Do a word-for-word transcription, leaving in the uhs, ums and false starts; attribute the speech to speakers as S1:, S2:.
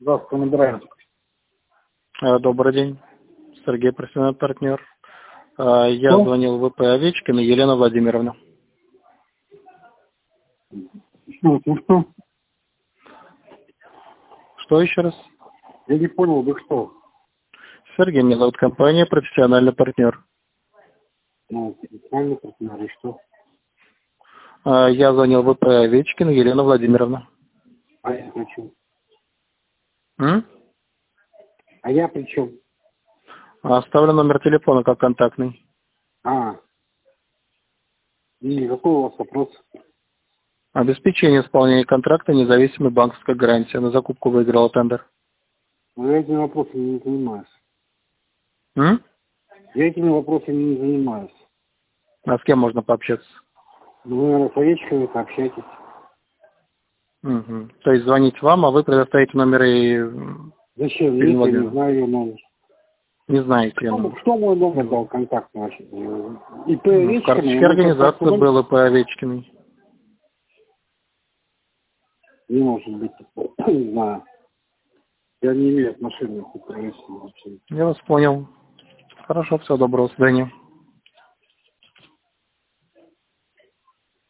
S1: Здравствуйте, набираю.
S2: Э, Добрый день, Сергей, профессиональный партнер. Э, Я
S1: Что?
S2: звонил в ВП Овечкина Елена Владимировна.
S1: Что, ну что?
S2: Что еще раз?
S1: Я не понял, вы кто?
S2: Сергей, меня зовут компания «Профессиональный партнер».
S1: Ну, специальный партнер, и что?
S2: Э, Я звонил в ВП Овечкина Елена Владимировна.
S1: А я при чем?
S2: М?
S1: А я при чем?
S2: Оставлю номер телефона как контактный.
S1: А, и какой у вас вопрос?
S2: Обеспечение исполнения контракта независимой банковской гарантии. На закупку выиграла тендер.
S1: Ну, я этими вопросами не занимаюсь.
S2: М?
S1: Я этими вопросами не занимаюсь.
S2: А с кем можно пообщаться?
S1: Ну, вы, наверное, с овечками пообщайтесь.
S2: Мгм. То есть звонить вам, а вы предоставите номер и... м,
S1: Зачем?
S2: Елене
S1: Нет, я не
S2: Владимировне.
S1: знаю ее номер.
S2: Не знаете ее
S1: Кто,
S2: номер.
S1: кто мой номер
S2: Ну,
S1: дал контакт вообще? И по
S2: ну, в
S1: овечками,
S2: карточке
S1: я могу просто
S2: организации
S1: номер...
S2: было по Овечкиной.
S1: Не может быть такого. Не знаю. Я не имею отношения к управлению вообще.
S2: Я вас понял. Хорошо, всего доброго, до свидания.